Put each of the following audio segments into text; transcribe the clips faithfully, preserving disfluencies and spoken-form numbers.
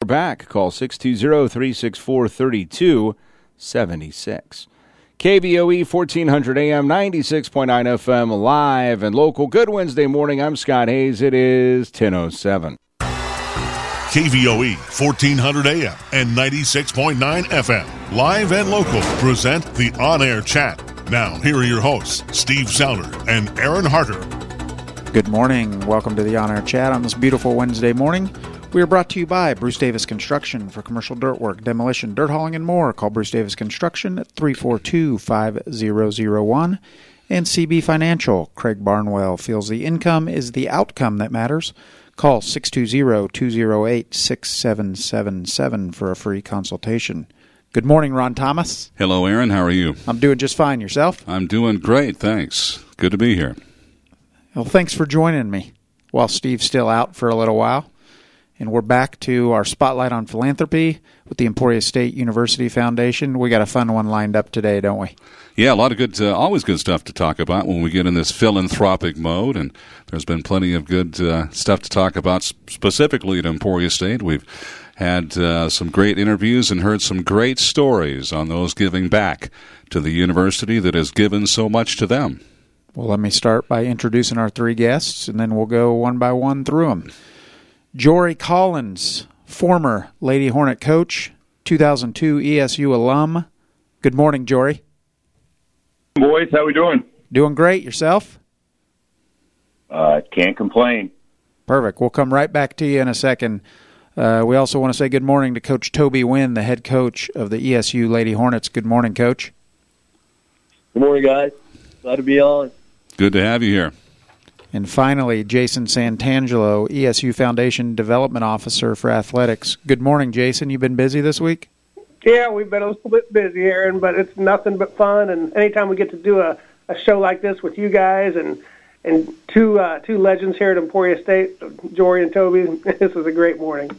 back. Call six two zero, three six four, three two seven six. K V O E fourteen hundred A M, ninety-six point nine F M, live and local. Good Wednesday morning. I'm Scott Hayes. It is ten oh seven. K V O E fourteen hundred A M and ninety-six point nine F M, live and local, present the On-Air Chat. Now, here are your hosts, Steve Souter and Aaron Harter. Good morning. Welcome to the On-Air Chat on this beautiful Wednesday morning. We are brought to you by Bruce Davis Construction for commercial dirt work, demolition, dirt hauling, and more. Call Bruce Davis Construction at three four two, five zero zero one. And C B Financial. Craig Barnwell feels the income is the outcome that matters. Call six two zero, two zero eight, six seven seven seven for a free consultation. Good morning, Ron Thomas. Hello, Aaron. How are you? I'm doing just fine. Yourself? I'm doing great, thanks. Good to be here. Well, thanks for joining me while Steve's still out for a little while. And we're back to our Spotlight on Philanthropy with the Emporia State University Foundation. We got a fun one lined up today, don't we? Yeah, a lot of good, uh, always good stuff to talk about when we get in this philanthropic mode. And there's been plenty of good uh, stuff to talk about specifically at Emporia State. We've had uh, some great interviews and heard some great stories on those giving back to the university that has given so much to them. Well, let me start by introducing our three guests, and then we'll go one by one through them. Jory Collins, former Lady Hornet coach, two thousand two E S U alum. Good morning, Jory. Boys, how we doing? Doing great. Yourself? Uh, can't complain. Perfect. We'll come right back to you in a second. Uh, we also want to say good morning to Coach Toby Wynn, the head coach of the E S U Lady Hornets. Good morning, Coach. Good morning, guys. Glad to be on. Good to have you here. And finally, Jason Santangelo, E S U Foundation Development Officer for Athletics. Good morning, Jason. You been busy this week? Yeah, we've been a little bit busy, Aaron, but it's nothing but fun. And anytime we get to do a, a show like this with you guys and and two uh, two legends here at Emporia State, Jory and Toby, this is a great morning.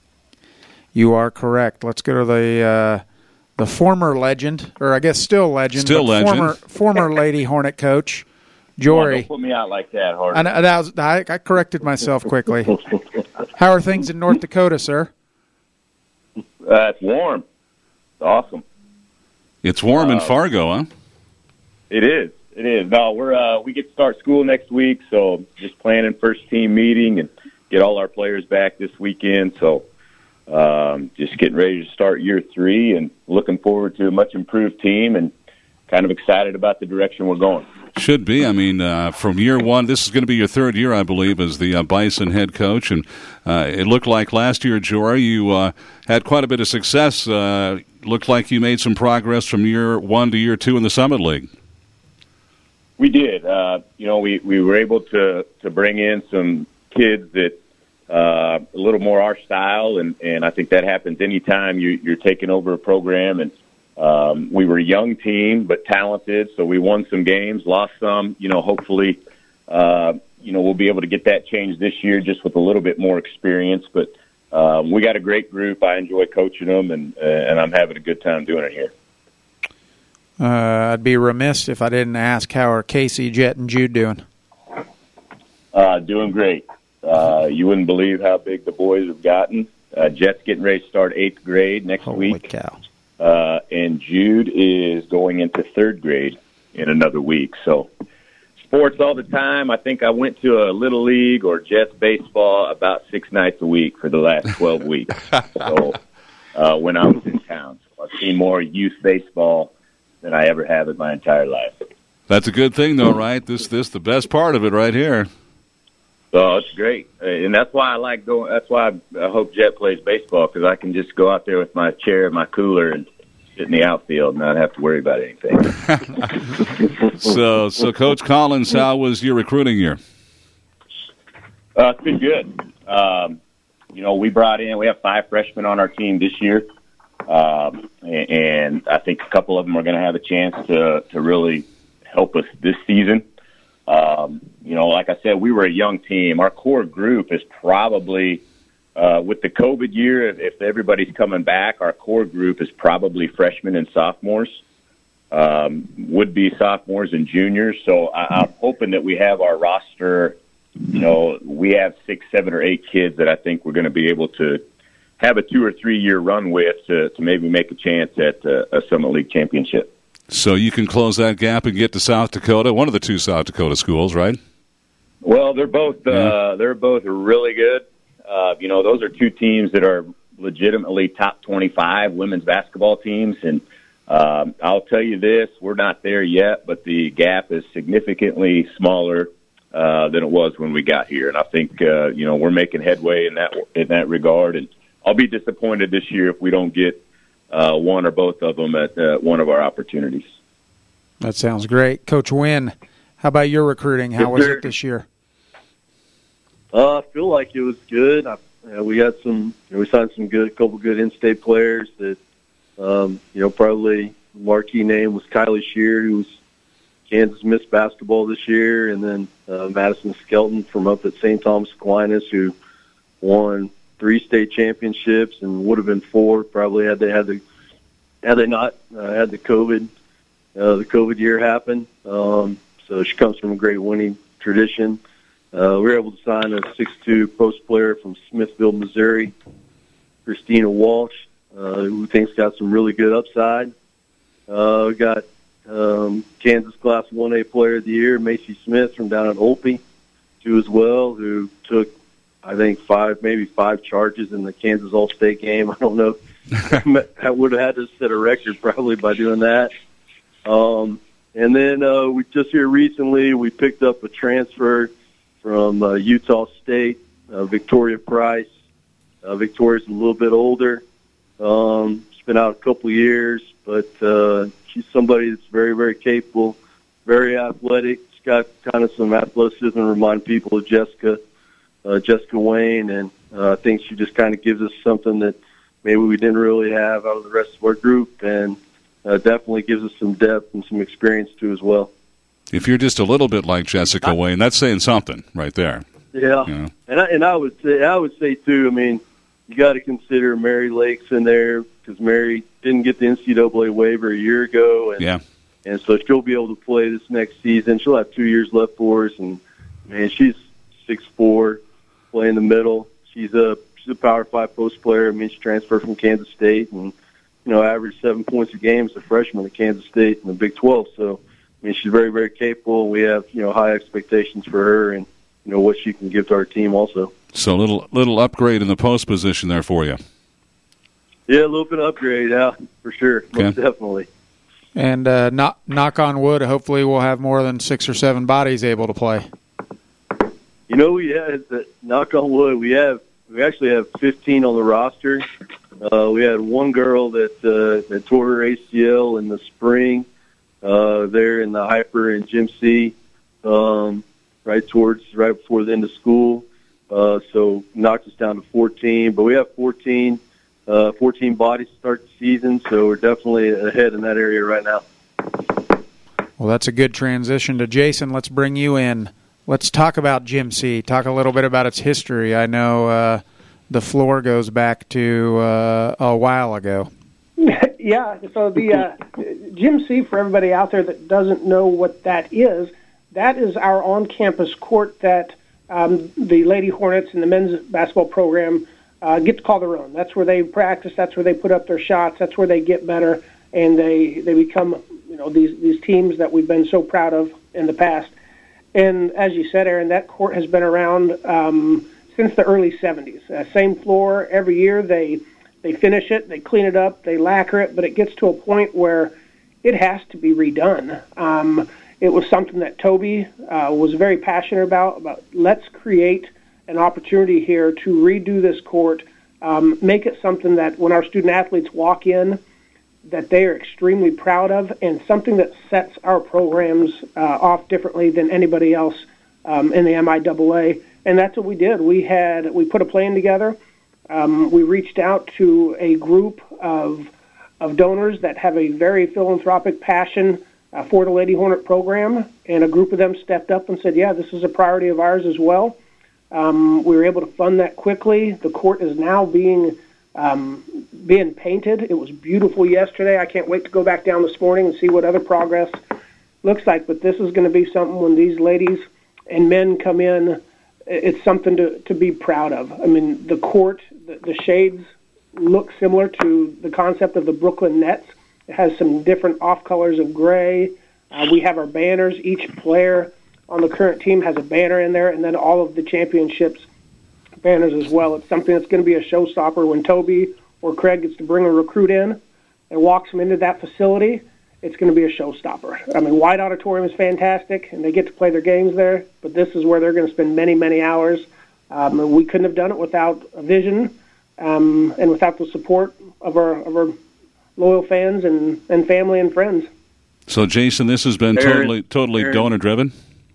You are correct. Let's go to the uh, the former legend, or I guess still legend, still but legend. former former Lady Hornet coach. Jory. Don't put me out like that, Hart. I, that was, I, I corrected myself quickly. How are things in North Dakota, sir? Uh, it's warm. It's awesome. It's warm uh, in Fargo, huh? It is. It is. No, we're uh, we get to start school next week, so just planning first team meeting and get all our players back this weekend. So um, just getting ready to start year three and looking forward to a much improved team and kind of excited about the direction we're going. Should be. I mean, uh, from year one, this is going to be your third year, I believe, as the uh, Bison head coach. And uh, it looked like last year, Jory, you uh, had quite a bit of success. Uh, looked like you made some progress from year one to year two in the Summit League. We did. Uh, you know, we, we were able to, to bring in some kids that uh, a little more our style, and, and I think that happens anytime you, you're taking over a program. And Um, we were a young team, but talented, so we won some games, lost some. You know, hopefully, uh, you know, we'll be able to get that changed this year just with a little bit more experience. But um, we got a great group. I enjoy coaching them, and, uh, and I'm having a good time doing it here. Uh, I'd be remiss if I didn't ask, how are Casey, Jet, and Jude doing? Uh, doing great. Uh, you wouldn't believe how big the boys have gotten. Uh, Jet's getting ready to start eighth grade next Holy week. cow. Uh, and Jude is going into third grade in another week. So sports all the time. I think I went to a Little League or Jets baseball about six nights a week for the last twelve weeks. So uh, when I was in town. So I've seen more youth baseball than I ever have in my entire life. That's a good thing, though, right? This this the best part of it right here. So it's great. And that's why I like going. That's why I, I hope Jet plays baseball, because I can just go out there with my chair and my cooler and sit in the outfield and not have to worry about anything. so, so Coach Collins, how was your recruiting year? Uh, it's been good. Um, you know, we brought in, we have five freshmen on our team this year. Um, and, and I think a couple of them are going to have a chance to, to really help us this season. Um, you know, like I said, we were a young team. Our core group is probably, uh, with the COVID year, if, if everybody's coming back, our core group is probably freshmen and sophomores, um, would be sophomores and juniors. So I, I'm hoping that we have our roster, you know, we have six, seven, or eight kids that I think we're going to be able to have a two or three year run with to, to maybe make a chance at uh, a Summit League championship. So you can close that gap and get to South Dakota, one of the two South Dakota schools, right? Well, they're both uh, yeah. they're both really good. Uh, you know, those are two teams that are legitimately top twenty-five women's basketball teams, and um, I'll tell you this: we're not there yet, but the gap is significantly smaller uh, than it was when we got here. And I think uh, you know we're making headway in that in that regard. And I'll be disappointed this year if we don't get uh, one or both of them at uh, one of our opportunities. That sounds great, Coach Wynn. How about your recruiting? How yes, was sir. it this year? Uh, I feel like it was good. I, you know, we had some, you know, we signed some good, couple good in-state players that, um, you know, probably marquee name was Kylie Shear, who was Kansas Miss Basketball this year, and then uh, Madison Skelton from up at Saint Thomas Aquinas, who won three state championships and would have been four probably had they had the had they not uh, had the COVID uh, the COVID year happen. Um, so she comes from a great winning tradition. Uh, we were able to sign a six two post player from Smithville, Missouri, Christina Walsh, uh, who thinks got some really good upside. Uh, we got um, Kansas Class one A Player of the Year, Macy Smith from down at Olpe, too, as well, who took, I think, five, maybe five charges in the Kansas All-State game. I don't know. I would have had to set a record probably by doing that. Um, and then uh, we just here recently, we picked up a transfer from uh, Utah State, uh, Victoria Price. Uh, Victoria's a little bit older. Um, she's been out a couple of years, but uh, she's somebody that's very, very capable, very athletic. She's got kind of some athleticism to remind people of Jessica, uh, Jessica Wayne, and uh, I think she just kind of gives us something that maybe we didn't really have out of the rest of our group, and uh, definitely gives us some depth and some experience too as well. If you're just a little bit like Jessica Wayne, that's saying something right there. Yeah, you know? and I, and I would say I would say too. I mean, you got to consider Mary Lakes in there because Mary didn't get the N C double A waiver a year ago, and yeah, and so she'll be able to play this next season. She'll have two years left for us, and man, she's six four, playing the middle. She's a she's a Power Five post player. I mean, she transferred from Kansas State, and you know, averaged seven points a game as a freshman at Kansas State in the Big twelve. So. I mean, she's very, very capable. We have, you know, high expectations for her and, you know, what she can give to our team also. So a little little upgrade in the post position there for you. Yeah, a little bit of upgrade, yeah, for sure, okay. Most definitely. And uh, knock, knock on wood, hopefully we'll have more than six or seven bodies able to play. You know, we had, knock on wood, we have, we actually have fifteen on the roster. Uh, we had one girl that, uh, that tore her A C L in the spring. Uh, there in the Hyper and Gym C, um, right towards, right before the end of school. Uh, so knocked us down to fourteen, but we have fourteen, uh, fourteen bodies to start the season. So we're definitely ahead in that area right now. Well, that's a good transition to Jason. Let's bring you in. Let's talk about Gym C. Talk a little bit about its history. I know, uh, the floor goes back to, uh, a while ago. Yeah, so the uh, Gym C, for everybody out there that doesn't know what that is, that is our on-campus court that um, the Lady Hornets and the men's basketball program uh, get to call their own. That's where they practice. That's where they put up their shots. That's where they get better, and they they become, you know, these these teams that we've been so proud of in the past. And as you said, Aaron, that court has been around um, since the early seventies. Uh, same floor every year. They They finish it, they clean it up, they lacquer it, but it gets to a point where it has to be redone. Um, it was something that Toby uh, was very passionate about, about let's create an opportunity here to redo this court, um, make it something that when our student-athletes walk in, that they are extremely proud of, and something that sets our programs uh, off differently than anybody else um, in the M I A A. And that's what we did. We had we put a plan together. Um, we reached out to a group of of donors that have a very philanthropic passion uh, for the Lady Hornet program, and a group of them stepped up and said, yeah, this is a priority of ours as well. Um, we were able to fund that quickly. The court is now being um, being painted. It was beautiful yesterday. I can't wait to go back down this morning and see what other progress looks like, but this is going to be something when these ladies and men come in, it's something to, to be proud of. I mean, the court, the, the shades looks similar to the concept of the Brooklyn Nets. It has some different off colors of gray. Uh, we have our banners. Each player on the current team has a banner in there, and then all of the championships banners as well. It's something that's going to be a showstopper when Toby or Craig gets to bring a recruit in and walks them into that facility. It's going to be a showstopper. I mean, White Auditorium is fantastic, and they get to play their games there, but this is where they're going to spend many, many hours. Um, we couldn't have done it without a vision um, and without the support of our of our loyal fans and, and family and friends. So, Jason, this has been Aaron, totally totally Aaron. donor-driven?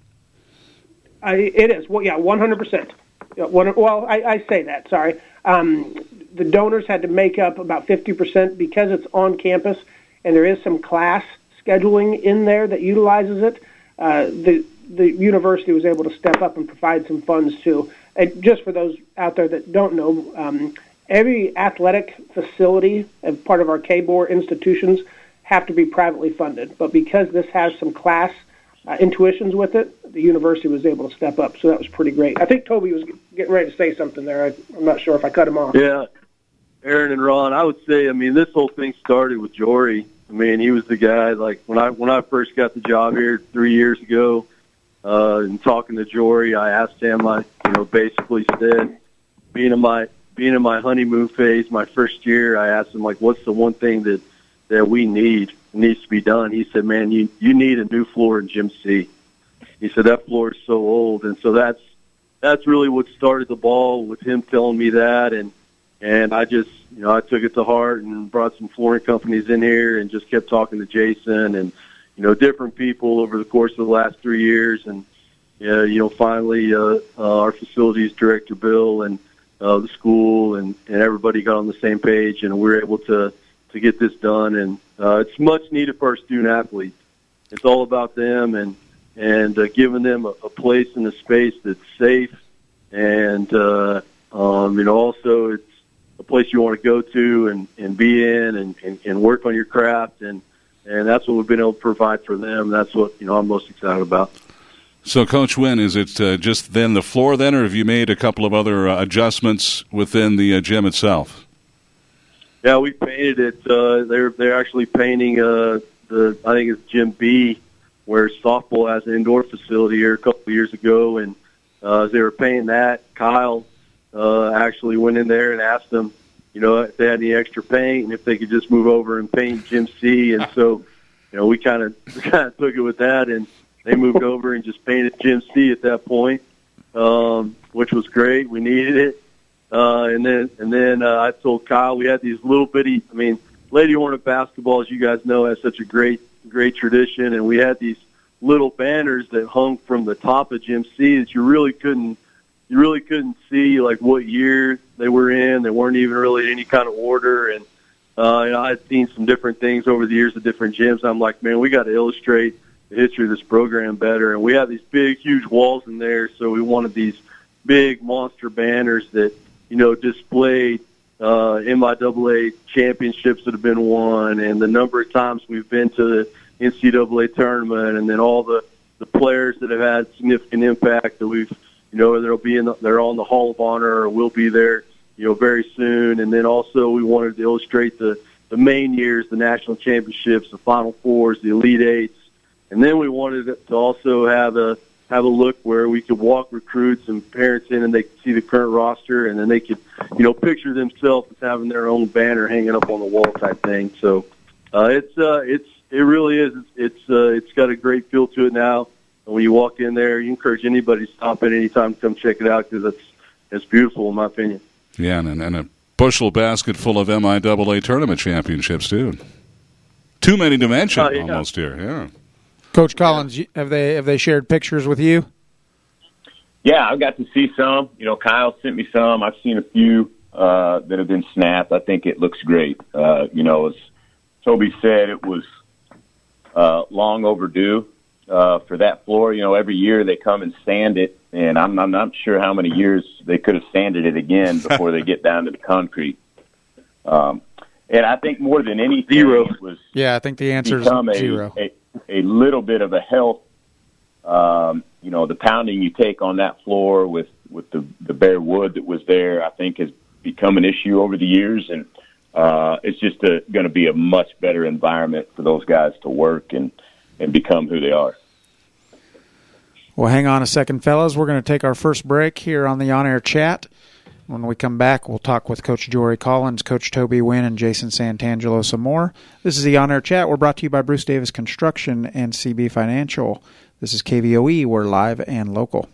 I, it is. Well, yeah, one hundred percent. Yeah, one, well, I, I say that, sorry. Um, the donors had to make up about fifty percent because it's on campus, and there is some class scheduling in there that utilizes it. Uh, the the university was able to step up and provide some funds too. And just for those out there that don't know, um, every athletic facility as part of our K B O R institutions have to be privately funded. But because this has some class uh, intuitions with it, the university was able to step up. So that was pretty great. I think Toby was getting ready to say something there. I, I'm not sure if I cut him off. Yeah, Aaron and Ron, I would say, I mean, this whole thing started with Jory. I mean, he was the guy, like, when I when I first got the job here three years ago, uh, and talking to Jory, I asked him, I, you know, basically said, being in my being in my honeymoon phase, my first year, I asked him, like, what's the one thing that, that we need, needs to be done? He said, man, you, you need a new floor in Gym C. He said, that floor is so old. And so that's that's really what started the ball with him telling me that. And, and I just, you know, I took it to heart and brought some flooring companies in here and just kept talking to Jason and, you know, different people over the course of the last three years. And, uh, you know, finally uh, uh, our facilities director, Bill, and uh, the school and, and everybody got on the same page, and we were able to, to get this done. And uh, it's much needed for our student athletes. It's all about them and, and uh, giving them a, a place in a space that's safe. And, uh, um, you know, also it's a place you want to go to and, and be in and, and, and work on your craft. And, and that's what we've been able to provide for them. That's what, you know, I'm most excited about. So, Coach Wynn, is it uh, just then the floor then, or have you made a couple of other uh, adjustments within the uh, gym itself? Yeah, we painted it. Uh, they're they're actually painting uh, the I think it's Gym B, where softball has an indoor facility here a couple of years ago, and uh, as they were painting that, Kyle uh, actually went in there and asked them, you know, if they had any extra paint and if they could just move over and paint Gym C. And so, you know, we kind of kind of took it with that, and they moved over and just painted Gym C at that point, um, which was great. We needed it. Uh, and then, and then uh, I told Kyle we had these little bitty. I mean, Lady Hornet basketball, as you guys know, has such a great, great tradition, and we had these little banners that hung from the top of Gym C that you really couldn't, you really couldn't see like what year they were in. They weren't even really in any kind of order, and uh, you know, I'd seen some different things over the years at different gyms. I'm like, man, we got to illustrate the history of this program better, and we have these big, huge walls in there, so we wanted these big monster banners that, you know, displayed uh, M I A A championships that have been won and the number of times we've been to the N C double A tournament, and then all the, the players that have had significant impact that we've, you know, they'll be in the, they're on the Hall of Honor or will be there, you know, very soon. And then also we wanted to illustrate the, the main years, the national championships, the Final Fours, the Elite Eights. And then we wanted to also have a have a look where we could walk recruits and parents in and they could see the current roster, and then they could, you know, picture themselves as having their own banner hanging up on the wall type thing. So uh, it's uh, it's it really is. It's uh, it's got a great feel to it now. And when you walk in there, you encourage anybody to stop in any time to come check it out because it's it's beautiful in my opinion. Yeah, and, and a bushel basket full of M I A A tournament championships too. Too many to mention uh, yeah. almost here. Yeah. Coach Collins, have they have they shared pictures with you? Yeah, I've got to see some. You know, Kyle sent me some. I've seen a few uh, that have been snapped. I think it looks great. Uh, you know, as Toby said, it was uh, long overdue uh, for that floor. You know, every year they come and sand it, and I'm, I'm not sure how many years they could have sanded it again before they get down to the concrete. Um, and I think more than anything, zero. It was yeah, I think the answer is zero. A, a, a little bit of a health, um, you know, the pounding you take on that floor with, with the, the bare wood that was there, I think has become an issue over the years, and uh, it's just going to be a much better environment for those guys to work and, and become who they are. Well, hang on a second, fellas. We're going to take our first break here on the on-air chat. When we come back, we'll talk with Coach Jory Collins, Coach Toby Wynn, and Jason Santangelo some more. This is the on-air chat. We're brought to you by Bruce Davis Construction and C B Financial. This is K V O E. We're live and local.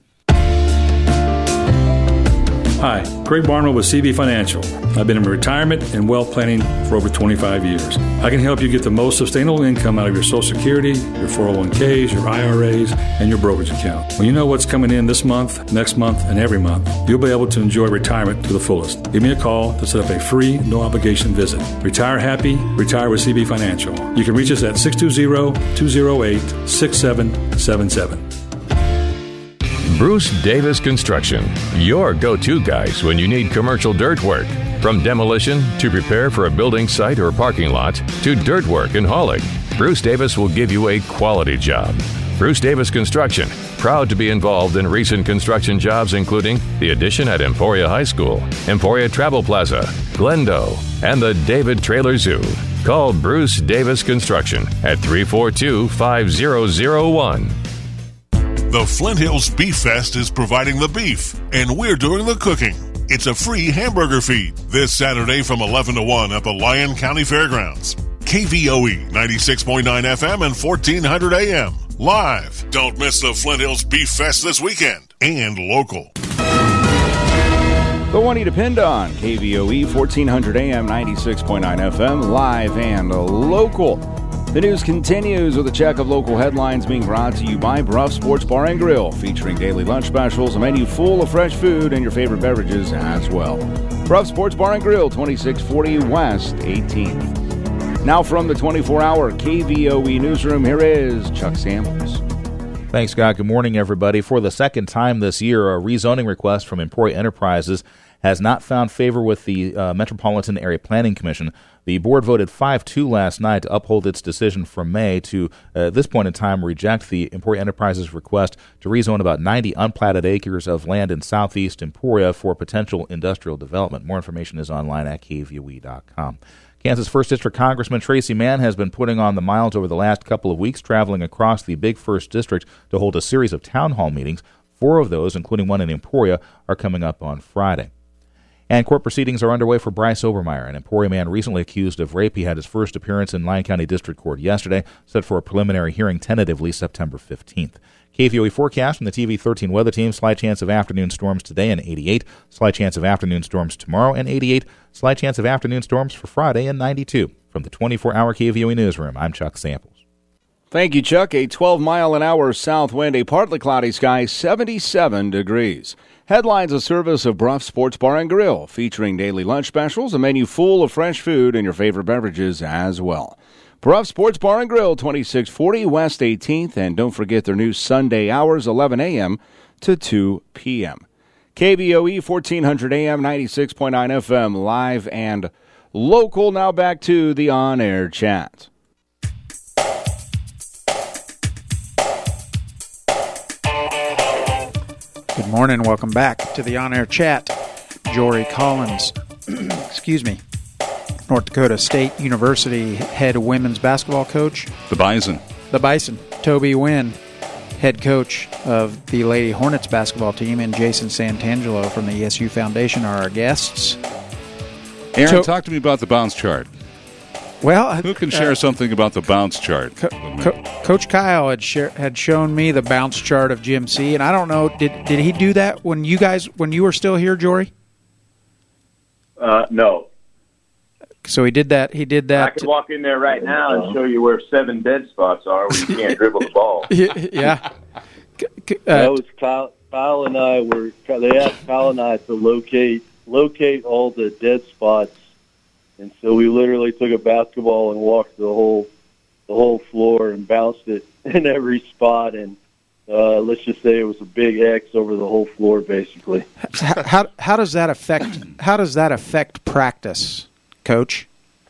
Hi, Craig Barnwell with C B Financial. I've been in retirement and wealth planning for over twenty-five years. I can help you get the most sustainable income out of your Social Security, your four oh one k's, your I R A's, and your brokerage account. When you know what's coming in this month, next month, and every month, you'll be able to enjoy retirement to the fullest. Give me a call to set up a free, no-obligation visit. Retire happy, retire with C B Financial. You can reach us at six two zero, two zero eight, six seven seven seven. Bruce Davis Construction, your go-to guys when you need commercial dirt work. From demolition to prepare for a building site or parking lot to dirt work and hauling, Bruce Davis will give you a quality job. Bruce Davis Construction, proud to be involved in recent construction jobs including the addition at Emporia High School, Emporia Travel Plaza, Glendo, and the David Trailer Zoo. Call Bruce Davis Construction at three four two, five zero zero one. The Flint Hills Beef Fest is providing the beef, and we're doing the cooking. It's a free hamburger feed this Saturday from eleven to one at the Lyon County Fairgrounds. K V O E ninety-six point nine F M and fourteen hundred A M. Live. Don't miss the Flint Hills Beef Fest this weekend. And local. The one you depend on. K V O E fourteen hundred A M, ninety-six point nine F M. Live and local. The news continues with a check of local headlines being brought to you by Bruff Sports Bar and Grill, featuring daily lunch specials, a menu full of fresh food, and your favorite beverages as well. Bruff Sports Bar and Grill, twenty-six forty West eighteenth. Now from the twenty-four hour K V O E newsroom, here is Chuck Samples. Thanks, Scott. Good morning, everybody. For the second time this year, a rezoning request from Emporia Enterprises has not found favor with the uh, Metropolitan Area Planning Commission. The board voted five two last night to uphold its decision from May to, uh, at this point in time, reject the Emporia Enterprises request to rezone about ninety unplatted acres of land in southeast Emporia for potential industrial development. More information is online at K V O E dot com. Kansas first District Congressman Tracy Mann has been putting on the miles over the last couple of weeks, traveling across the big first District to hold a series of town hall meetings. Four of those, including one in Emporia, are coming up on Friday. And court proceedings are underway for Bryce Obermeyer, an Emporia man recently accused of rape. He had his first appearance in Lyon County District Court yesterday, set for a preliminary hearing tentatively September fifteenth. K V O E forecast from the T V thirteen weather team: slight chance of afternoon storms today and eighty-eight, slight chance of afternoon storms tomorrow and eighty-eight, slight chance of afternoon storms for Friday and ninety-two. From the twenty-four hour K V O E newsroom, I'm Chuck Samples. Thank you, Chuck. A twelve mile an hour south wind, a partly cloudy sky, seventy-seven degrees. Headlines: a service of Bruff Sports Bar and Grill, featuring daily lunch specials, a menu full of fresh food, and your favorite beverages as well. Bruff Sports Bar and Grill, twenty-six forty West eighteenth, and don't forget their new Sunday hours, eleven a m to two p m K V O E fourteen hundred A M, ninety-six point nine F M, live and local. Now back to the on-air chat. Good morning. Welcome back to the on-air chat. Jory Collins, excuse me, North Dakota State University head women's basketball coach. The Bison. The Bison. Toby Wynn, head coach of the Lady Hornets basketball team, and Jason Santangelo from the E S U Foundation are our guests. Aaron, To- talk to me about the bounce chart. Well, Who can share uh, something about the bounce chart? Co- Co- Coach Kyle had share, had shown me the bounce chart of Jim C, and I don't know, did did he do that when you guys when you were still here, Jory? Uh, no. So he did that. He did that. I could walk in there right now and show you where seven dead spots are where you can't dribble the ball. Yeah. C- c- uh, that was Kyle, Kyle and I were. They asked Kyle and I to locate locate all the dead spots, and so we literally took a basketball and walked the whole the whole floor and bounced it in every spot. And uh, let's just say it was a big X over the whole floor, basically. how, how how does that affect how does that affect practice, Coach?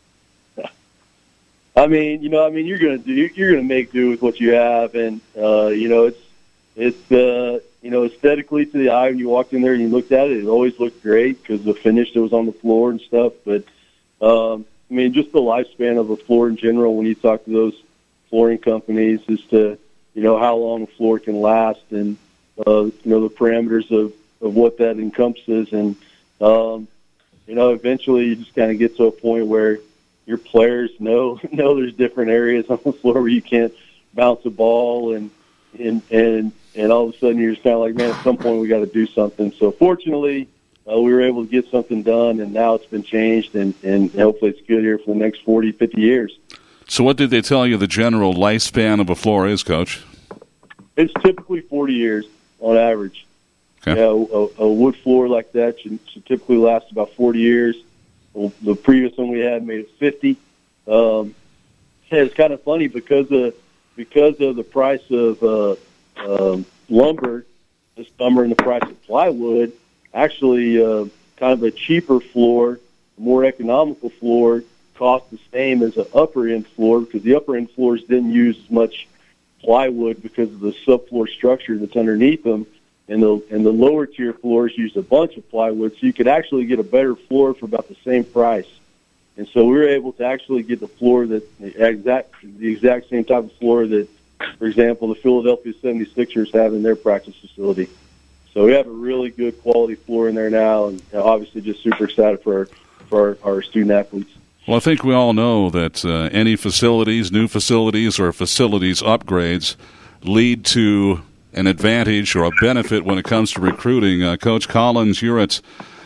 I mean, you know, I mean, you're gonna do, you're gonna make do with what you have, and uh, you know, it's it's uh, you know, aesthetically to the eye, when you walked in there and you looked at it, it always looked great because of the finish that was on the floor and stuff. But, um, I mean, just the lifespan of a floor in general, when you talk to those flooring companies, as to, you know, how long a floor can last and, uh, you know, the parameters of, of what that encompasses. And, um, you know, eventually you just kind of get to a point where your players know know there's different areas on the floor where you can't bounce a ball, and and and, and all of a sudden you're just kind of like, man, at some point we got to do something. So fortunately, uh, we were able to get something done, and now it's been changed, and, and hopefully it's good here for the next forty, fifty years. So what did they tell you the general lifespan of a floor is, Coach? It's typically forty years on average. Okay. Yeah, a, a wood floor like that should, should typically last about forty years. The previous one we had made it fifty. Um, it's kind of funny because of because of the price of uh, um, lumber this summer and the price of plywood. Actually, uh, kind of a cheaper floor, a more economical floor, cost the same as an upper end floor because the upper end floors didn't use as much plywood because of the subfloor structure that's underneath them. And the and the lower tier floors used a bunch of plywood, so you could actually get a better floor for about the same price. And so we were able to actually get the floor that the exact the exact same type of floor that, for example, the Philadelphia seventy-sixers have in their practice facility. So we have a really good quality floor in there now, and obviously just super excited for our, for our, our student athletes. Well, I think we all know that uh, any facilities, new facilities, or facilities upgrades lead to an advantage or a benefit when it comes to recruiting. Uh, Coach Collins, you're at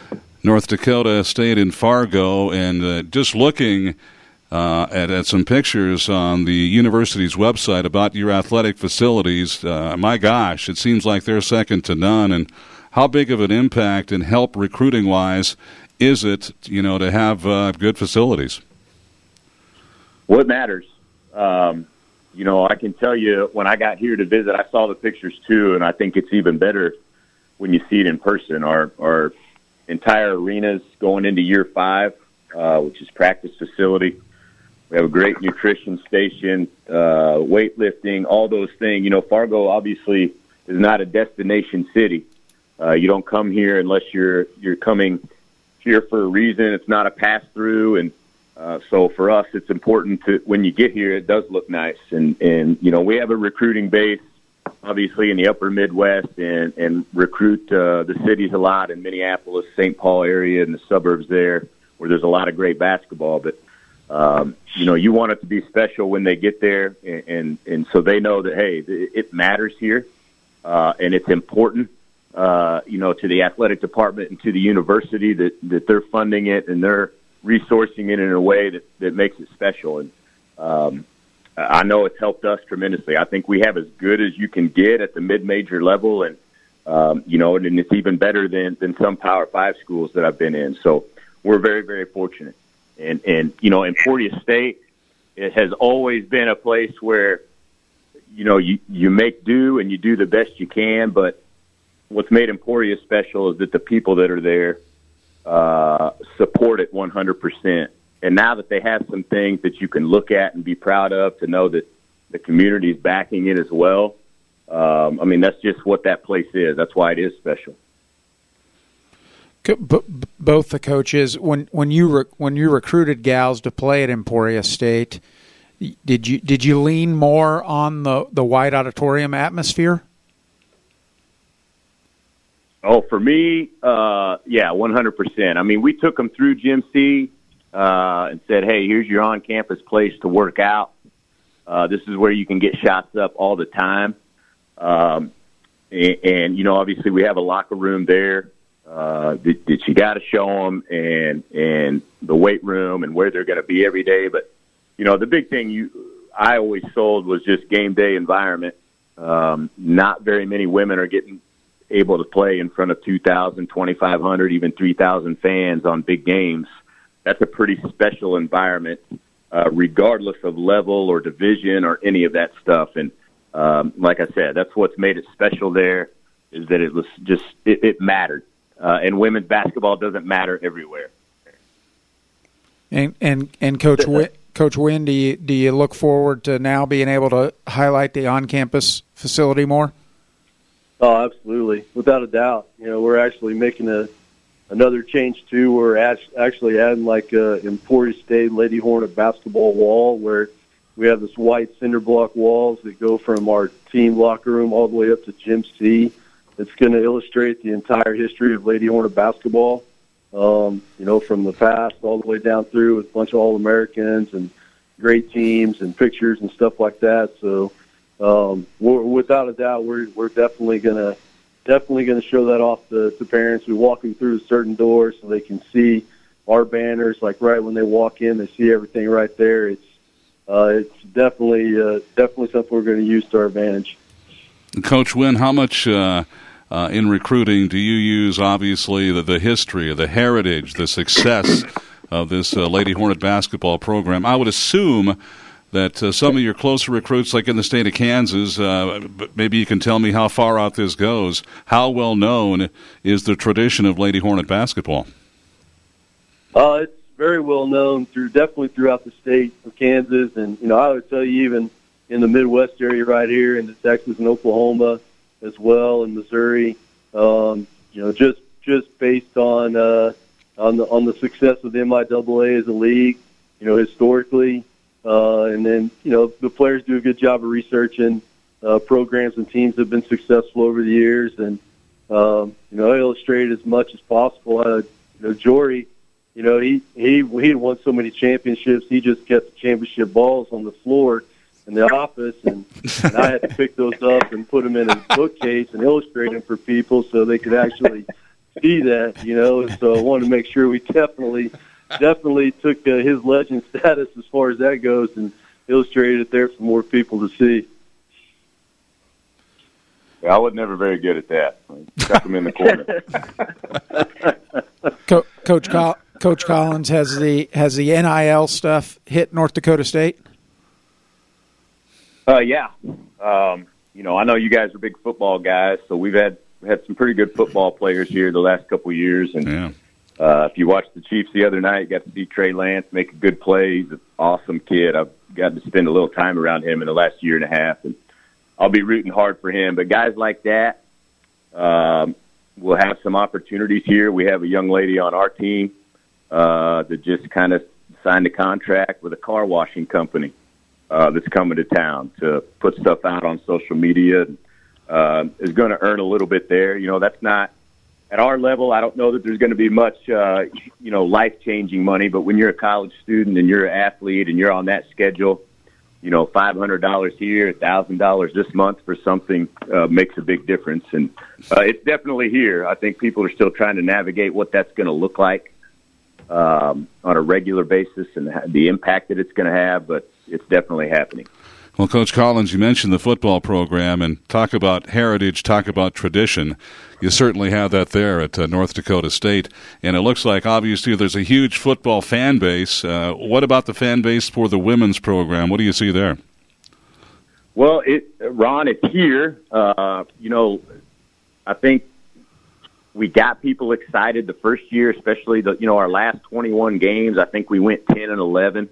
North Dakota State in Fargo, and uh, just looking uh, at, at some pictures on the university's website about your athletic facilities, uh, my gosh, it seems like they're second to none. And how big of an impact and help recruiting-wise is it, you know, to have uh, good facilities? Well, it matters. Um, You know, I can tell you when I got here to visit, I saw the pictures too, and I think it's even better when you see it in person. Our our entire arena's going into year five, uh, which is practice facility. We have a great nutrition station, uh, weightlifting, all those things. You know, Fargo obviously is not a destination city. Uh, you don't come here unless you're you're coming here for a reason. It's not a pass through, and Uh, so for us, it's important to, when you get here, it does look nice. And, and, you know, we have a recruiting base, obviously, in the upper Midwest and, and recruit uh, the cities a lot in Minneapolis, Saint Paul area and the suburbs there where there's a lot of great basketball. But, um, you know, you want it to be special when they get there. And, and, and so they know that, hey, it matters here uh, and it's important, uh, you know, to the athletic department and to the university that, that they're funding it and they're resourcing it in a way that, that makes it special. And um, I know it's helped us tremendously. I think we have as good as you can get at the mid-major level, and, um, you know, and it's even better than, than some Power Five schools that I've been in. So we're very, very fortunate. And, and you know, Emporia State, it has always been a place where, you know, you, you make do and you do the best you can, but what's made Emporia special is that the people that are there Uh, support it one hundred percent. And now that they have some things that you can look at and be proud of, to know that the community is backing it as well, um, I mean, that's just what that place is. That's why it is special. Both the coaches, when when you re- when you recruited gals to play at Emporia State, did you did you lean more on the, the white auditorium atmosphere? Oh, for me, uh, yeah, one hundred percent. I mean, we took them through Gym C uh, and said, hey, here's your on-campus place to work out. Uh, this is where you can get shots up all the time. Um, and, and, you know, obviously we have a locker room there uh, that, that you got to show them, and, and the weight room and where they're going to be every day. But, you know, the big thing you I always sold was just game day environment. Um, not very many women are getting able to play in front of two thousand, twenty-five hundred, even three thousand fans on big games. That's a pretty special environment, uh, regardless of level or division or any of that stuff. And um, like I said, that's what's made it special there, is that it was just, it, it mattered. Uh, and women's basketball doesn't matter everywhere. And and, and Coach Wynn, Coach Wynn, do you, do you look forward to now being able to highlight the on-campus facility more? Oh, absolutely, without a doubt. You know, we're actually making a another change too. We're actually adding like a Emporia State Lady Hornet basketball wall, where we have this white cinder block walls that go from our team locker room all the way up to Gym C. It's going to illustrate the entire history of Lady Hornet basketball. Um, you know, from the past all the way down through, with a bunch of All-Americans and great teams and pictures and stuff like that. So, um, we're, without a doubt, we're we're definitely gonna definitely gonna show that off to, to parents. We walk them through certain doors so they can see our banners. Like right when they walk in, they see everything right there. It's uh, it's definitely uh, definitely something we're going to use to our advantage. Coach Wynn, how much uh, uh, in recruiting do you use? Obviously, the, the history, the heritage, the success of this uh, Lady Hornet basketball program. I would assume that uh, some of your closer recruits, like in the state of Kansas, uh, maybe you can tell me how far out this goes. How well known is the tradition of Lady Hornet basketball? Uh, it's very well known through definitely throughout the state of Kansas, and you know I would tell you even in the Midwest area right here, into Texas and Oklahoma as well, and Missouri. Um, you know, just just based on uh, on the on the success of the M I A A as a league, you know, historically. Uh, and then, you know, the players do a good job of researching uh, programs and teams that have been successful over the years. And, um, you know, illustrate as much as possible. Uh, you know, Jory, you know, he, he, he had won so many championships. He just kept the championship balls on the floor in the office. And, and I had to pick those up and put them in a bookcase and illustrate them for people so they could actually see that, you know. And so I wanted to make sure we definitely – Definitely took uh, his legend status as far as that goes and illustrated it there for more people to see. Yeah, I was never very good at that. I stuck him in the corner. Co- Coach Col- Coach Collins, has the has the N I L stuff hit North Dakota State? Uh, yeah. Um, you know, I know you guys are big football guys, so we've had had some pretty good football players here the last couple of years, and. Yeah. Uh, if you watched the Chiefs the other night, you got to see Trey Lance make a good play. He's an awesome kid. I've gotten to spend a little time around him in the last year and a half, and I'll be rooting hard for him. But guys like that um, will have some opportunities here. We have a young lady on our team uh, that just kind of signed a contract with a car washing company uh, that's coming to town to put stuff out on social media. Uh, is going to earn a little bit there. You know, that's not at our level. I don't know that there's going to be much, uh, you know, life-changing money. But when you're a college student and you're an athlete and you're on that schedule, you know, five hundred dollars here, one thousand dollars this month for something uh, makes a big difference. And uh, it's definitely here. I think people are still trying to navigate what that's going to look like um, on a regular basis and the impact that it's going to have. But it's definitely happening. Well, Coach Collins, you mentioned the football program, and talk about heritage, talk about tradition. You certainly have that there at uh, North Dakota State, and it looks like, obviously, there's a huge football fan base. Uh, what about the fan base for the women's program? What do you see there? Well, it, Ron, it's here. Uh, you know, I think we got people excited the first year, especially, the you know, our last twenty-one games. I think we went ten and eleven.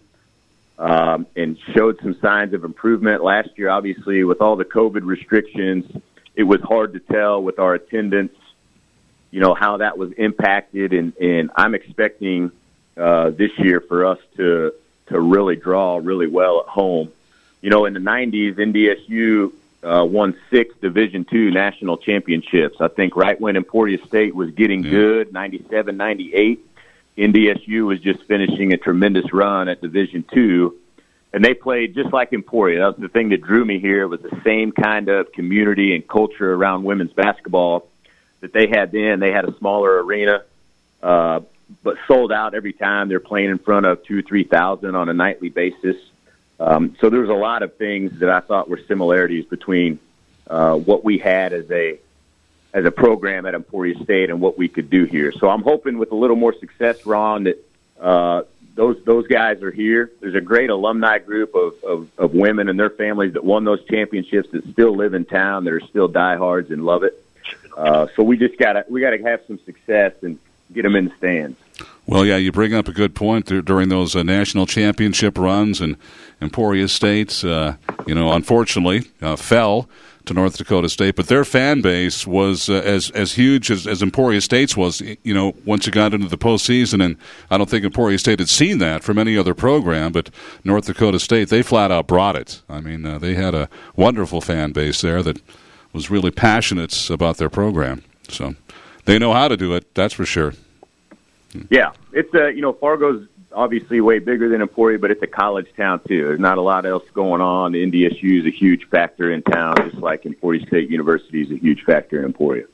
Um, and showed some signs of improvement last year. Obviously, with all the COVID restrictions, it was hard to tell with our attendance, you know, how that was impacted. And, and I'm expecting uh, this year for us to to really draw really well at home. You know, in the nineties, N D S U uh, won six Division two national championships. I think right when Emporia State was getting yeah. good, ninety-seven, ninety-eight. N D S U was just finishing a tremendous run at Division two, and they played just like Emporia. That was the thing that drew me here. It was the same kind of community and culture around women's basketball that they had then. They had a smaller arena, uh, but sold out every time. They're playing in front of two, three thousand on a nightly basis. Um, so there was a lot of things that I thought were similarities between uh, what we had as a as a program at Emporia State and what we could do here. So I'm hoping with a little more success, Ron, that uh, those those guys are here. There's a great alumni group of, of, of women and their families that won those championships that still live in town, that are still diehards and love it. Uh, so we just gotta we gotta have some success and get them in the stands. Well, yeah, you bring up a good point there, during those uh, national championship runs, and Emporia State, uh, you know, unfortunately uh, fell to North Dakota State. But their fan base was uh, as as huge as, as Emporia State's was, you know, once you got into the postseason. And I don't think Emporia State had seen that from any other program, but North Dakota State, they flat out brought it. I mean, uh, they had a wonderful fan base there that was really passionate about their program. So they know how to do it, that's for sure. Yeah, it's uh, you know, Fargo's obviously way bigger than Emporia, but it's a college town too. There's not a lot else going on. The N D S U is a huge factor in town, just like Emporia State University is a huge factor in Emporia.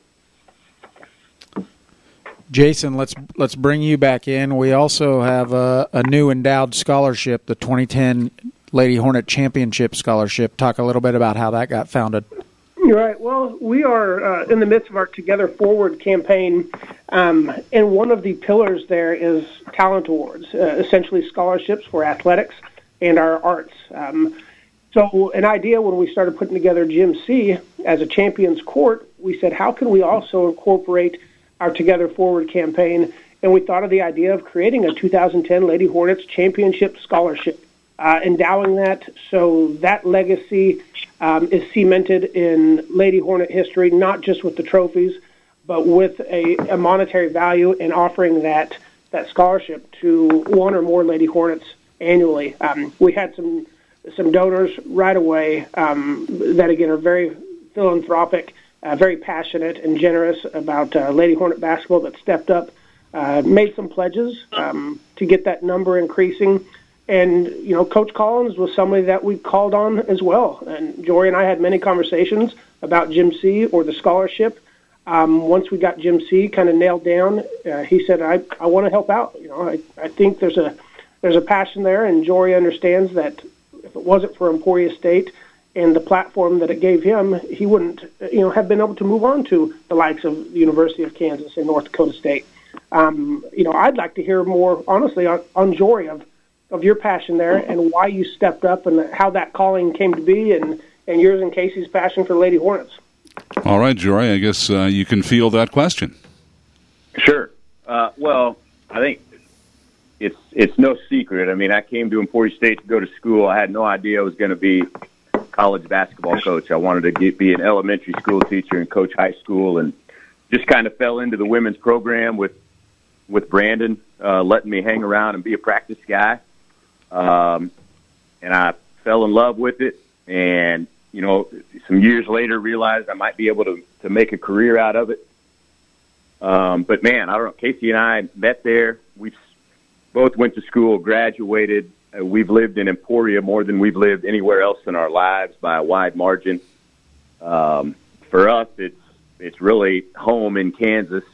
Jason, let's let's bring you back in. We also have a, a new endowed scholarship, the twenty ten Lady Hornet Championship Scholarship. Talk a little bit about how that got founded. Right. Well, we are uh, in the midst of our Together Forward campaign, um, and one of the pillars there is talent awards, uh, essentially scholarships for athletics and our arts. Um, so an idea when we started putting together G M C as a Champions Court, we said, how can we also incorporate our Together Forward campaign? And we thought of the idea of creating a two thousand ten Lady Hornets Championship Scholarship, uh, endowing that so that legacy Um, is cemented in Lady Hornet history, not just with the trophies, but with a, a monetary value and offering that that scholarship to one or more Lady Hornets annually. Um, we had some some donors right away um, that, again, are very philanthropic, uh, very passionate and generous about uh, Lady Hornet basketball that stepped up, uh, made some pledges um, to get that number increasing. And, you know, Coach Collins was somebody that we called on as well. And Jory and I had many conversations about Jim C or the scholarship. Um, once we got Jim C kind of nailed down, uh, he said, I, I want to help out. You know, I, I think there's a there's a passion there, and Jory understands that if it wasn't for Emporia State and the platform that it gave him, he wouldn't, you know, have been able to move on to the likes of the University of Kansas and North Dakota State. Um, you know, I'd like to hear more, honestly, on, on Jory of of your passion there and why you stepped up and how that calling came to be, and, and yours and Casey's passion for Lady Hornets. All right, Jory, I guess uh, you can field that question. Sure. Uh, well, I think it's it's no secret. I mean, I came to Emporia State to go to school. I had no idea I was going to be a college basketball coach. I wanted to get, be an elementary school teacher and coach high school, and just kind of fell into the women's program with, with Brandon uh, letting me hang around and be a practice guy. Um, and I fell in love with it, and, you know, some years later realized I might be able to, to make a career out of it. Um, but man, I don't know, Casey and I met there. We both went to school, graduated. Uh, we've lived in Emporia more than we've lived anywhere else in our lives by a wide margin. Um, for us, it's, it's really home in Kansas.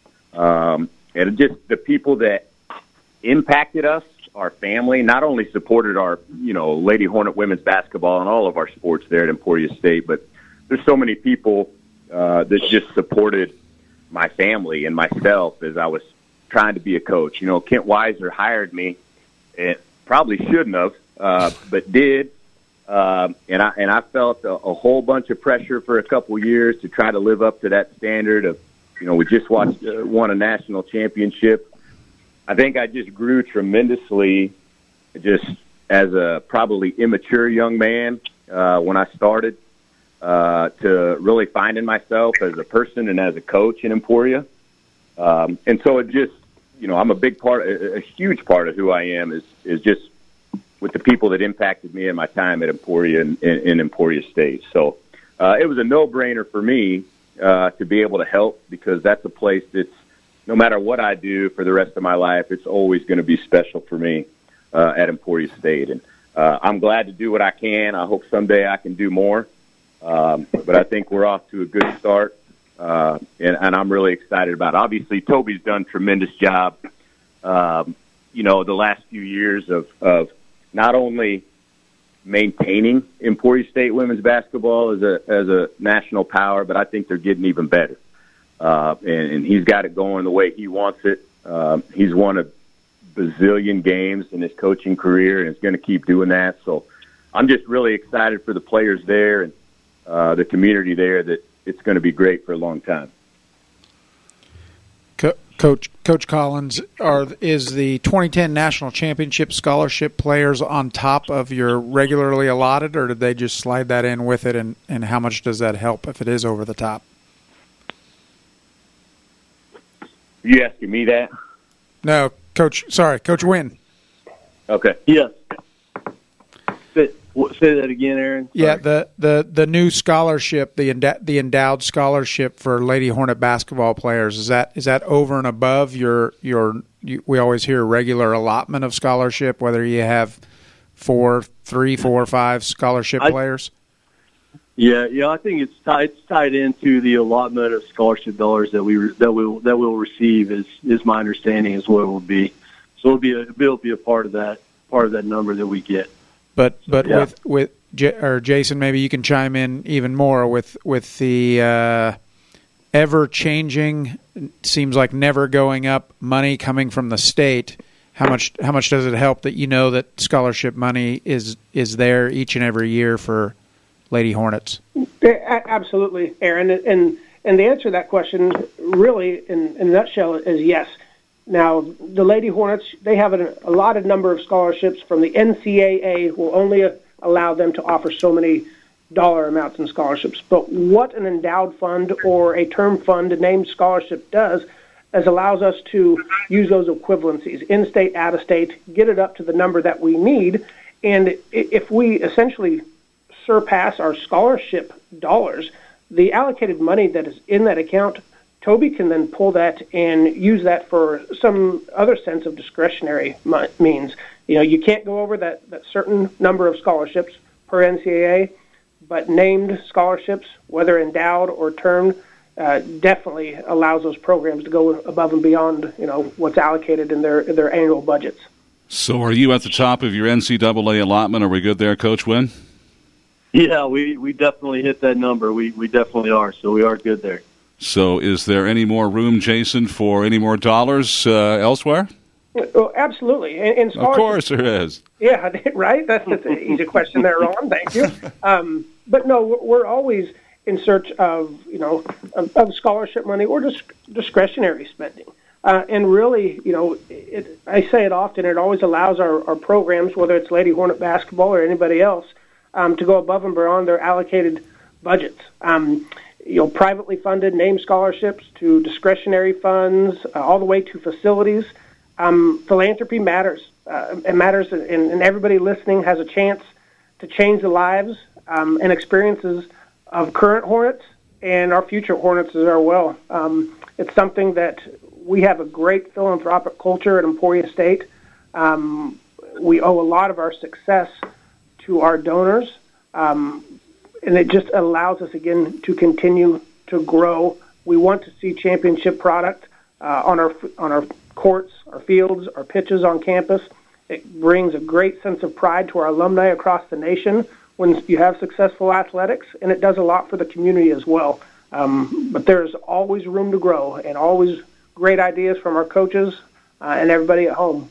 Um, and just the people that impacted us, our family, not only supported our, you know, Lady Hornet women's basketball and all of our sports there at Emporia State, but there's so many people uh, that just supported my family and myself as I was trying to be a coach. You know, Kent Weiser hired me, and probably shouldn't have, uh, but did, uh, and I and I felt a, a whole bunch of pressure for a couple years to try to live up to that standard of, you know, we just watched uh, won a national championship. I think I just grew tremendously just as a probably immature young man uh, when I started uh, to really finding myself as a person and as a coach in Emporia. Um, and so it just, you know, I'm a big part, a, a huge part of who I am is, is just with the people that impacted me in my time at Emporia and in, in Emporia State. So uh, it was a no-brainer for me uh, to be able to help, because that's a place that's, no matter what I do for the rest of my life, it's always going to be special for me uh, at Emporia State. And uh, I'm glad to do what I can. I hope someday I can do more. Um, but I think we're off to a good start, uh, and, and I'm really excited about it. Obviously, Toby's done a tremendous job, um, you know, the last few years of, of not only maintaining Emporia State women's basketball as a as a national power, but I think they're getting even better. Uh, and, and he's got it going the way he wants it. Um, he's won a bazillion games in his coaching career, and is going to keep doing that. So I'm just really excited for the players there and uh, the community there, that it's going to be great for a long time. Co- Coach Coach Collins, are is the twenty ten National Championship scholarship players on top of your regularly allotted, or did they just slide that in with it, and, and how much does that help if it is over the top? You asking me that? No, Coach. Sorry, Coach Wynn. Okay. Yes. Say, say that again, Aaron. Sorry. Yeah, the, the, the new scholarship, the enda- the endowed scholarship for Lady Hornet basketball players, is that is that over and above your your? You, we always hear regular allotment of scholarship, whether you have four, three, four, five scholarship I, players. Yeah, yeah, I think it's tied it's tied into the allotment of scholarship dollars that we that we that we'll receive. Is is my understanding is what it will be. So it'll be a it'll be a part of that part of that number that we get. But but yeah. with with J- or Jason, maybe you can chime in even more with with the uh, ever changing, seems like never going up money coming from the state. How much how much does it help that you know that scholarship money is is there each and every year for Lady Hornets? Absolutely, Aaron, and and the answer to that question, really, in, in a nutshell, is yes. Now, the Lady Hornets, they have a, a lot of number of scholarships from the N C double A will only allow them to offer so many dollar amounts in scholarships. But what an endowed fund or a term fund named scholarship does is allows us to use those equivalencies, in-state, out-of-state, get it up to the number that we need. And if we essentially surpass our scholarship dollars, the allocated money that is in that account, Toby can then pull that and use that for some other sense of discretionary means. You know, you can't go over that, that certain number of scholarships per N C double A, but named scholarships, whether endowed or termed, uh, definitely allows those programs to go above and beyond, you know, what's allocated in their in their annual budgets. So are you at the top of your N C double A allotment? Are we good there, Coach Wynn? Yeah, we, we definitely hit that number. We we definitely are, so we are good there. So is there any more room, Jason, for any more dollars uh, elsewhere? Oh, absolutely. And, and of course there is. Yeah, right? That's, that's an easy question there, Ron. Thank you. Um, but no, we're always in search of, you know, of, of scholarship money or just discretionary spending. Uh, and really, you know, it, I say it often, it always allows our, our programs, whether it's Lady Hornet basketball or anybody else, um, to go above and beyond their allocated budgets. Um You know, privately funded name scholarships to discretionary funds, uh, all the way to facilities. Um, philanthropy matters. Uh, it matters, and, and everybody listening has a chance to change the lives um, and experiences of current Hornets and our future Hornets as well. Um, it's something that we have a great philanthropic culture at Emporia State. Um, we owe a lot of our success to our donors. Um, And it just allows us, again, to continue to grow. We want to see championship product uh, on our on our courts, our fields, our pitches on campus. It brings a great sense of pride to our alumni across the nation when you have successful athletics, and it does a lot for the community as well. Um, but there's always room to grow and always great ideas from our coaches uh, and everybody at home.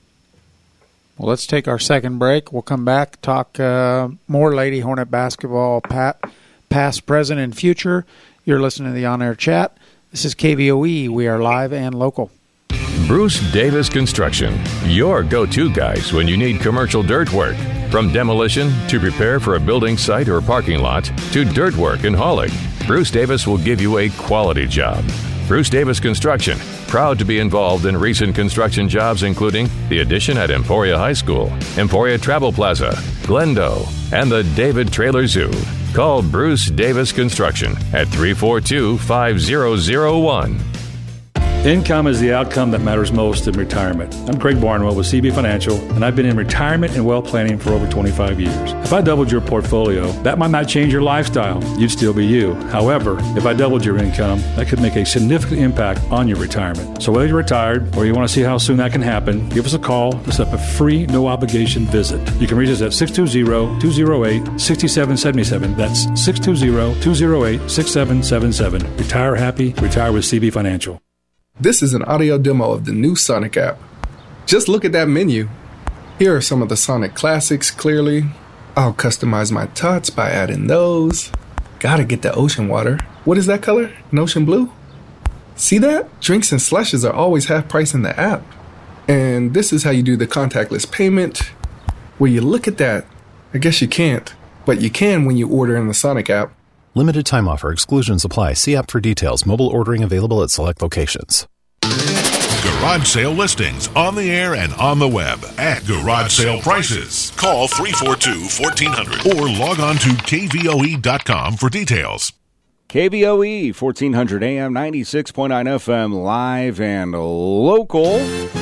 Well, let's take our second break. We'll come back, talk uh, more Lady Hornet basketball, pat, past, present, and future. You're listening to the On Air Chat. This is K V O E. We are live and local. Bruce Davis Construction, your go-to guys when you need commercial dirt work. From demolition to prepare for a building site or parking lot to dirt work and hauling, Bruce Davis will give you a quality job. Bruce Davis Construction, proud to be involved in recent construction jobs including the addition at Emporia High School, Emporia Travel Plaza, Glendo, and the David Trailer Zoo. Call Bruce Davis Construction at three four two, five zero zero one. Income is the outcome that matters most in retirement. I'm Craig Barnwell with C B Financial, and I've been in retirement and wealth planning for over twenty-five years. If I doubled your portfolio, that might not change your lifestyle. You'd still be you. However, if I doubled your income, that could make a significant impact on your retirement. So whether you're retired or you want to see how soon that can happen, give us a call to set up a free, no-obligation visit. You can reach us at six two zero, two zero eight, six seven seven seven. That's six two zero, two zero eight, six seven seven seven. Retire happy. Retire with C B Financial. This is an audio demo of the new Sonic app. Just look at that menu. Here are some of the Sonic classics clearly. I'll customize my tots by adding those. Gotta get the ocean water. What is that color? An ocean blue? See that? Drinks and slushes are always half price in the app. And this is how you do the contactless payment. Will you look at that? I guess you can't, but you can when you order in the Sonic app. Limited time offer. Exclusions apply. See app for details. Mobile ordering available at select locations. Garage sale listings on the air and on the web at Garage Sale Prices. Call three four two, one four zero zero or log on to K V O E dot com for details. K V O E, fourteen hundred A M, ninety-six point nine F M, live and local.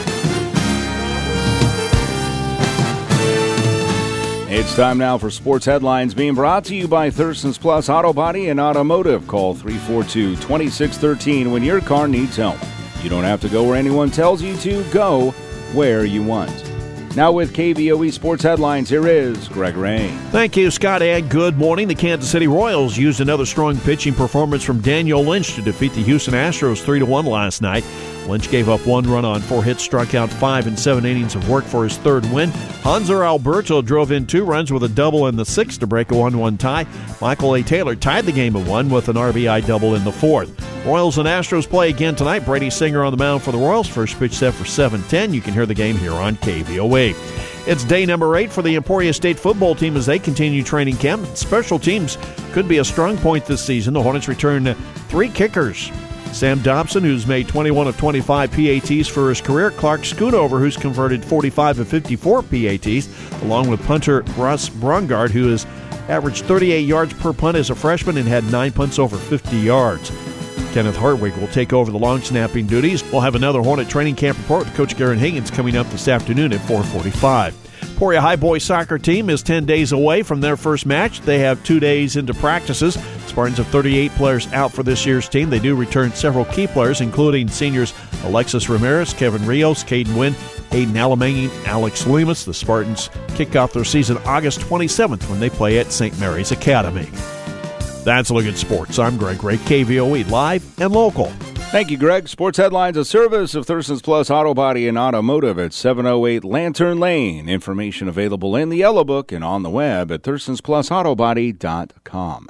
It's time now for sports headlines being brought to you by Thurston's Plus Auto Body and Automotive. Call three four two, two six one three when your car needs help. You don't have to go where anyone tells you to. Go where you want. Now with K V O E Sports Headlines, here is Greg Ray. Thank you, Scott. And good morning. The Kansas City Royals used another strong pitching performance from Daniel Lynch to defeat the Houston Astros three to one last night. Lynch gave up one run on four hits, struck out five in seven innings of work for his third win. Hanser Alberto drove in two runs with a double in the sixth to break a one one tie. Michael A. Taylor tied the game at one with an R B I double in the fourth. Royals and Astros play again tonight. Brady Singer on the mound for the Royals. First pitch set for seven ten. You can hear the game here on K V O A. It's day number eight for the Emporia State football team as they continue training camp. Special teams could be a strong point this season. The Hornets return three kickers. Sam Dobson, who's made twenty-one of twenty-five P A Ts for his career. Clark Schoonover, who's converted forty-five of fifty-four P A Ts, along with punter Russ Brungard, who has averaged thirty-eight yards per punt as a freshman and had nine punts over fifty yards. Kenneth Hartwig will take over the long snapping duties. We'll have another Hornet training camp report with Coach Garen Higgins coming up this afternoon at four forty-five. Emporia High Boys soccer team is ten days away from their first match. They have two days into practices. Spartans have thirty-eight players out for this year's team. They do return several key players, including seniors Alexis Ramirez, Kevin Rios, Caden Wynn, Aiden Alamangi, Alex Lemus. The Spartans kick off their season August twenty-seventh when they play at Saint Mary's Academy. That's a look at sports. I'm Greg Ray, K V O E, live and local. Thank you, Greg. Sports Headlines, a service of Thurston's Plus Auto Body and Automotive at seven oh eight Lantern Lane. Information available in the Yellow Book and on the web at thurston's plus auto body dot com.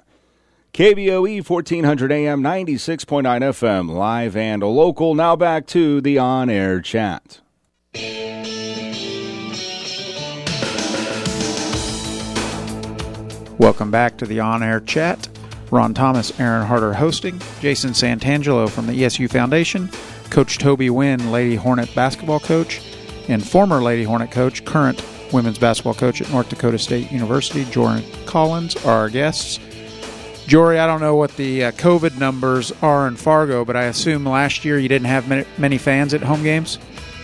K V O E, fourteen hundred A M, ninety-six point nine F M, live and local. Now back to the on-air chat. Welcome back to the on-air chat. Ron Thomas, Aaron Harder hosting, Jason Santangelo from the E S U Foundation, Coach Toby Wynn, Lady Hornet basketball coach, and former Lady Hornet coach, current women's basketball coach at North Dakota State University, Jory Collins, are our guests. Jory, I don't know what the uh, COVID numbers are in Fargo, but I assume last year you didn't have many, many fans at home games?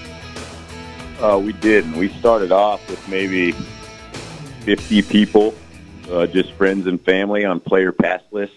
Uh, we didn't. We started off with maybe fifty people. Uh, just friends and family on player pass list.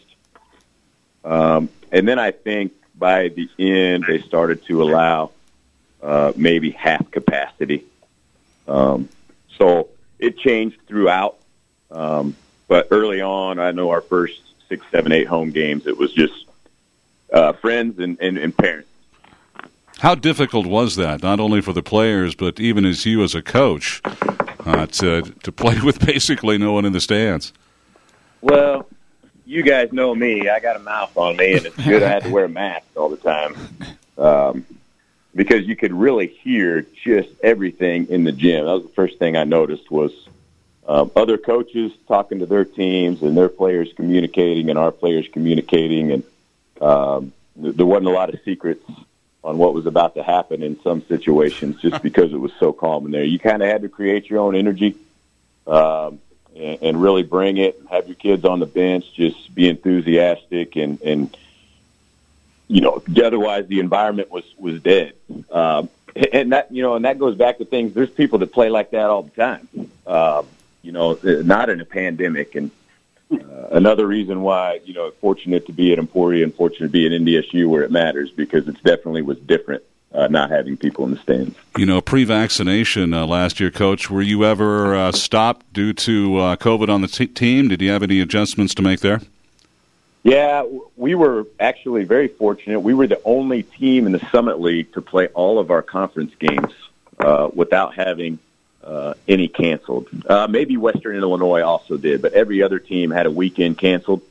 Um, and then I think by the end they started to allow uh, maybe half capacity. Um, so it changed throughout. Um, but early on, I know our first six, seven, eight home games, it was just uh, friends and, and, and parents. How difficult was that, not only for the players, but even as you as a coach, uh, to to play with basically no one in the stands? Well, you guys know me. I got a mouth on me, and it's good I had to wear a mask all the time um, because you could really hear just everything in the gym. That was the first thing I noticed was um, other coaches talking to their teams and their players communicating and our players communicating, and um, there wasn't a lot of secrets on what was about to happen in some situations just because it was so calm in there. You kind of had to create your own energy um, and, and really bring it, have your kids on the bench, just be enthusiastic, and, and you know, otherwise the environment was, was dead. Um, and that, you know, and that goes back to things, there's people that play like that all the time, uh, you know, not in a pandemic. And Uh, another reason why, you know, fortunate to be at Emporia and fortunate to be at N D S U where it matters, because it definitely was different uh, not having people in the stands. You know, pre-vaccination uh, last year, Coach, were you ever uh, stopped due to uh, COVID on the t- team? Did you have any adjustments to make there? Yeah, we were actually very fortunate. We were the only team in the Summit League to play all of our conference games uh, without having Uh, any canceled. Uh, maybe Western Illinois also did, but every other team had a weekend canceled.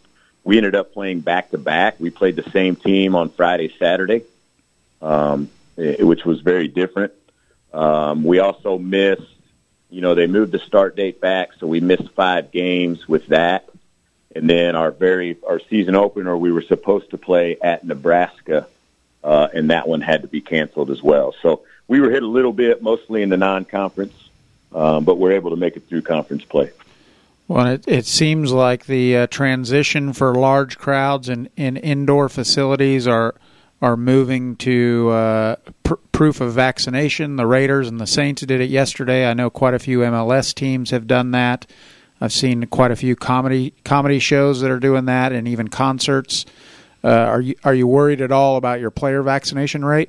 we ended up playing back-to-back. We played the same team on Friday, Saturday, um, which was very different. Um, we also missed, you know, they moved the start date back, so we missed five games with that. And then our very our season opener, we were supposed to play at Nebraska, uh, and that one had to be canceled as well. So we were hit a little bit, mostly in the non-conference, um, but we're able to make it through conference play. Well, it, it seems like the uh, transition for large crowds in, in indoor facilities are are moving to uh, pr- proof of vaccination. The Raiders and the Saints did it yesterday. I know quite a few M L S teams have done that. I've seen quite a few comedy comedy shows that are doing that, and even concerts. Uh, are you are you worried at all about your player vaccination rate?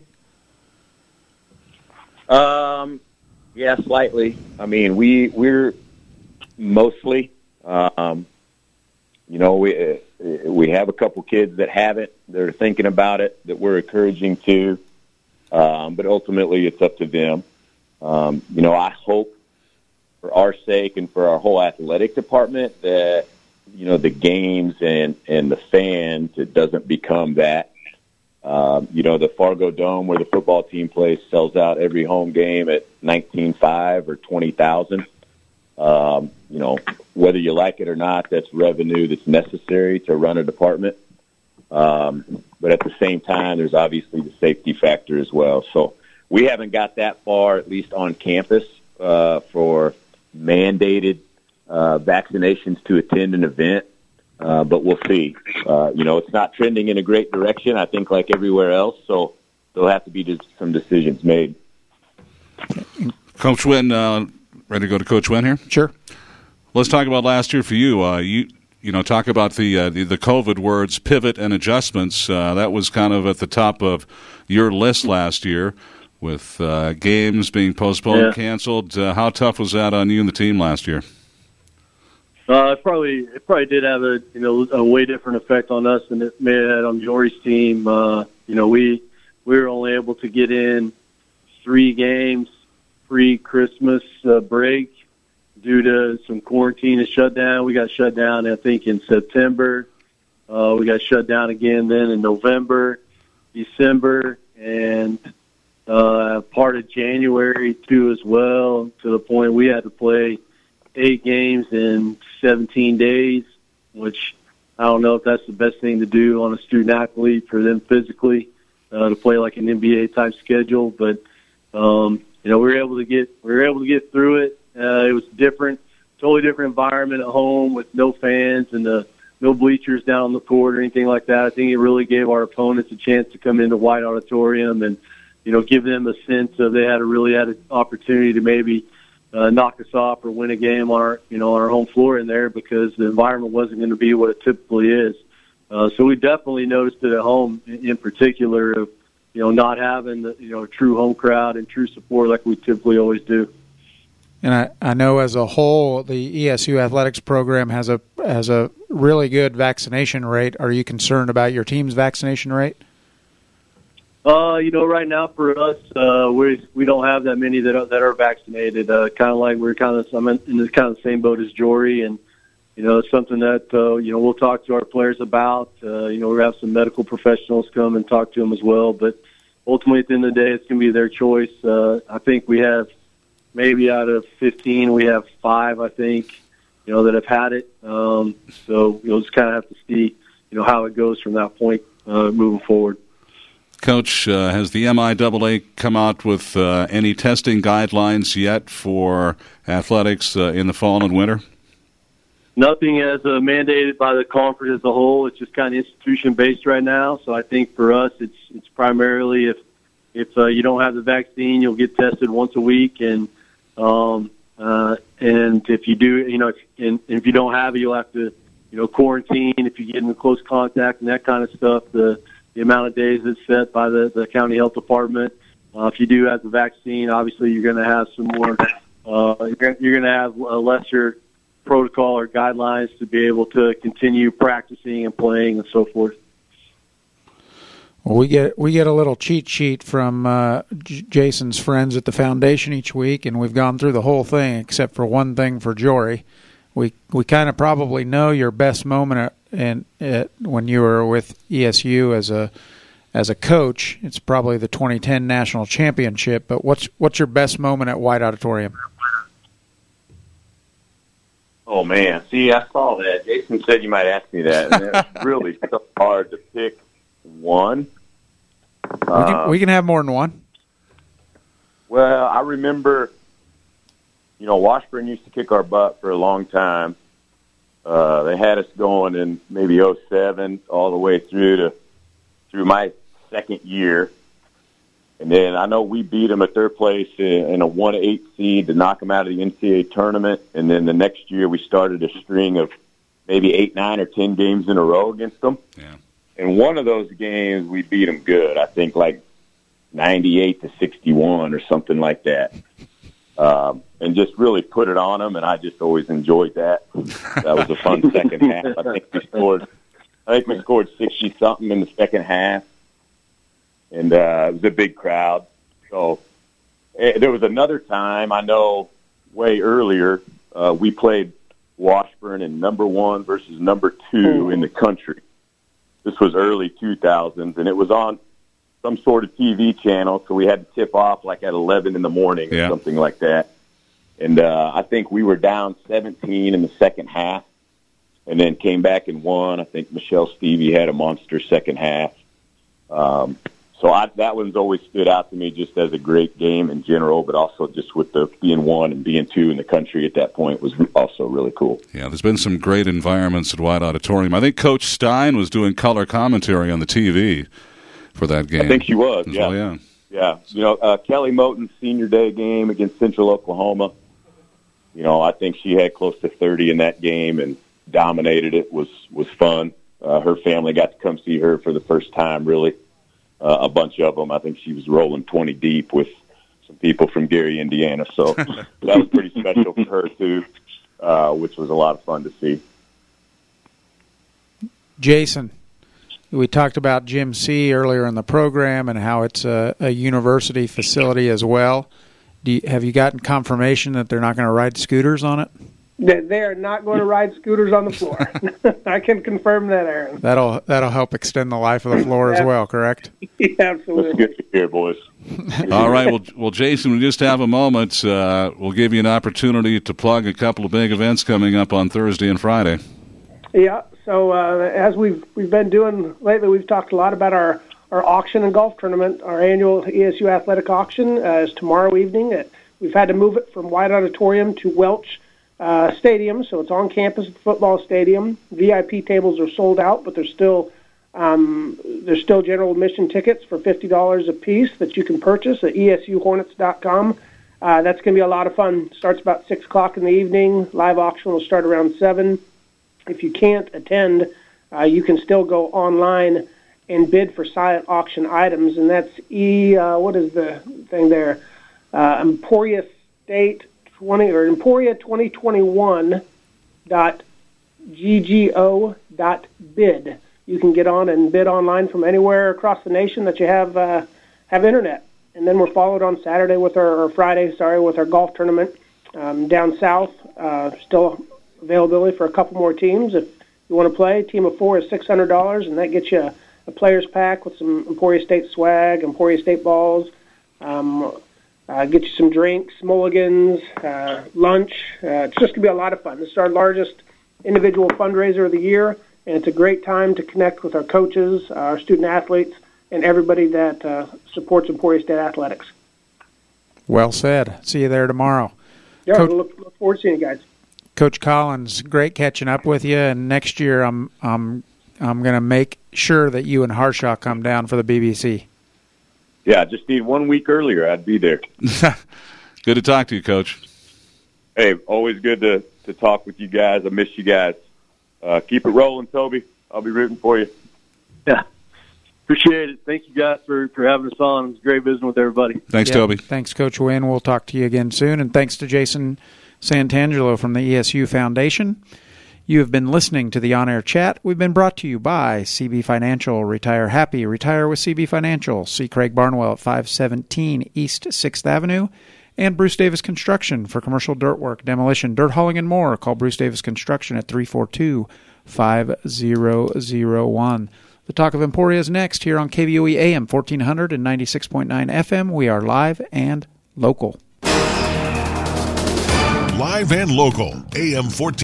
Um, yeah, slightly. I mean, we we're mostly, um, you know, we uh, we have a couple kids that have it. They're thinking about it. That we're encouraging to, um, but ultimately it's up to them. Um, you know, I hope, for our sake and for our whole athletic department, that, you know, the games and, and the fans, it doesn't become that. Um, you know, the Fargo Dome where the football team plays sells out every home game at nineteen five or twenty thousand. Um, you know, whether you like it or not, that's revenue that's necessary to run a department. Um, but at the same time, there's obviously the safety factor as well. So we haven't got that far, at least on campus, uh, for mandated uh, vaccinations to attend an event, uh, but we'll see. Uh, you know, it's not trending in a great direction, I think, like everywhere else, so there'll have to be just some decisions made. Coach Wynn, uh, ready to go to Coach Wynn here? Sure. Let's talk about last year for you. Uh, you you know, talk about the, uh, the the COVID words, pivot and adjustments. Uh, that was kind of at the top of your list last year, with uh, games being postponed, yeah. canceled. Uh, how tough was that on you and the team last year? Uh, it probably it probably did have a you know a way different effect on us than it may have had on Jory's team. Uh, you know, we we were only able to get in three games pre-Christmas uh, break due to some quarantine and shutdown. We got shut down, I think, in September. Uh, we got shut down again then in November, December, and uh, part of January too as well, to the point we had to play eight games in seventeen days, which I don't know if that's the best thing to do on a student athlete for them physically, uh, to play like an N B A type schedule. But, um, you know, we were able to get, we were able to get through it. Uh, it was different, totally different environment at home with no fans and the, no bleachers down on the court or anything like that. I think it really gave our opponents a chance to come into White Auditorium and, you know, give them a sense of they had a really had an opportunity to maybe uh, knock us off or win a game on our, you know, on our home floor in there, because the environment wasn't going to be what it typically is. Uh, so we definitely noticed it at home in, in particular of, you know, not having the, you know, true home crowd and true support like we typically always do. And I, I know as a whole, the E S U athletics program has a has a really good vaccination rate. Are you concerned about your team's vaccination rate? Uh, you know, right now for us, uh, we we don't have that many that are, that are vaccinated. Uh, kind of like we're kind of I'm in the kind of same boat as Jory, and you know, it's something that uh, you know we'll talk to our players about. Uh, you know, we have some medical professionals come and talk to them as well. But ultimately, at the end of the day, it's going to be their choice. Uh, I think we have maybe out of fifteen, we have five, I think, you know, that have had it. Um, so you'll just kind of have to see, you know, how it goes from that point uh, moving forward. Coach, uh, has the M I A A come out with uh, any testing guidelines yet for athletics uh, in the fall and winter? Nothing as uh, mandated by the conference as a whole. It's just kind of institution-based right now. So I think for us, it's it's primarily if if uh, you don't have the vaccine, you'll get tested once a week, and um, uh, and if you do, you know, if, and if you don't have it, you'll have to, you know, quarantine if you get in close contact and that kind of stuff. The the amount of days that's set by the, the county health department. Uh, if you do have the vaccine, obviously you're going to have some more. Uh, you're, you're going to have a lesser protocol or guidelines to be able to continue practicing and playing and so forth. Well, we get we get a little cheat sheet from uh, J- Jason's friends at the foundation each week, and we've gone through the whole thing except for one thing for Jory. We we kind of probably know your best moment at, and uh, when you were with E S U as a as a coach, it's probably the twenty ten national championship. But what's what's your best moment at White Auditorium? Oh, man. See, I saw that. Jason said you might ask me that. And it's really so hard to pick one. We can, uh, we can have more than one. Well, I remember, you know, Washburn used to kick our butt for a long time. Uh, they had us going in maybe oh seven all the way through to through my second year. And then I know we beat them at their place in, in a one eight seed to knock them out of the N C double A tournament. And then the next year we started a string of maybe eight, nine, or ten games in a row against them. Yeah. And one of those games we beat them good. I think like ninety-eight to sixty-one or something like that. Um, and just really put it on them, and I just always enjoyed that. That was a fun second half. I think we scored. I think we scored sixty something in the second half, and uh, it was a big crowd. So eh, there was another time I know way earlier uh, we played Washburn in number one versus number two in the country. This was early two thousands, and it was on some sort of T V channel, so we had to tip off like at eleven in the morning or yeah. something like that. And uh, I think we were down seventeen in the second half and then came back and won. I think Michelle Stevie had a monster second half. Um, so I, that one's always stood out to me just as a great game in general, but also just with the being one and being two in the country at that point was also really cool. Yeah, there's been some great environments at White Auditorium. I think Coach Stein was doing color commentary on the T V for that game. I think she was, yeah. Well, yeah. Yeah. You know, uh, Kelly Moten's senior day game against Central Oklahoma, you know, I think she had close to thirty in that game and dominated it. Was was fun. Uh, her family got to come see her for the first time, really. Uh, a bunch of them. I think she was rolling twenty deep with some people from Gary, Indiana. So that was pretty special for her, too, uh, which was a lot of fun to see. Jason, we talked about Gym C earlier in the program and how it's a, a university facility as well. Do you, have you gotten confirmation that they're not going to ride scooters on it? They, they are not going to ride scooters on the floor. I can confirm that, Aaron. That'll that'll help extend the life of the floor as well, correct? Yeah, absolutely. That's good to hear, boys. All right. Well, well, Jason, we just have a moment. Uh, we'll give you an opportunity to plug a couple of big events coming up on Thursday and Friday. Yeah. So uh, as we've we've been doing lately, we've talked a lot about our, our auction and golf tournament. Our annual E S U Athletic Auction uh, is tomorrow evening. At, we've had to move it from White Auditorium to Welch uh, Stadium, so it's on campus at the football stadium. V I P tables are sold out, but there's still um, there's still general admission tickets for fifty dollars a piece that you can purchase at E S U Hornets dot com. Uh, that's going to be a lot of fun. Starts about six o'clock in the evening. Live auction will start around seven. If you can't attend, uh, you can still go online and bid for silent auction items, and that's E. Uh, what is the thing there? Uh, Emporia State twenty or Emporia twenty twenty one dot G G O dot bid. You can get on and bid online from anywhere across the nation that you have uh, have internet. And then we're followed on Saturday with our or Friday, sorry, with our golf tournament um, down south. Uh, still. Availability for a couple more teams. If you want to play, team of four is six hundred dollars, and that gets you a, a player's pack with some Emporia State swag, Emporia State balls, um, uh, get you some drinks, mulligans, uh, lunch. Uh, it's just going to be a lot of fun. This is our largest individual fundraiser of the year, and it's a great time to connect with our coaches, our student athletes, and everybody that uh, supports Emporia State athletics. Well said. See you there tomorrow. Yeah, Coach- we'll look, look forward to seeing you guys. Coach Collins, great catching up with you. And next year, I'm I'm I'm going to make sure that you and Harshaw come down for the B B C. Yeah, I just need one week earlier. I'd be there. Good to talk to you, Coach. Hey, always good to, to talk with you guys. I miss you guys. Uh, keep it rolling, Toby. I'll be rooting for you. Yeah. Appreciate it. Thank you guys for, for having us on. It was great visiting with everybody. Thanks, Yeah, Toby. Thanks, Coach Wynn. We'll talk to you again soon. And thanks to Jason Santangelo from the E S U Foundation. You have been listening to the On-Air Chat. We've been brought to you by C B Financial. Retire happy. Retire with C B Financial. See Craig Barnwell at five seventeen East sixth Avenue. And Bruce Davis Construction for commercial dirt work, demolition, dirt hauling, and more. Call Bruce Davis Construction at three four two, five zero zero one. The Talk of Emporia is next here on K V O E A M fourteen hundred and ninety-six point nine F M. We are live and local. Live and local, A M fourteen.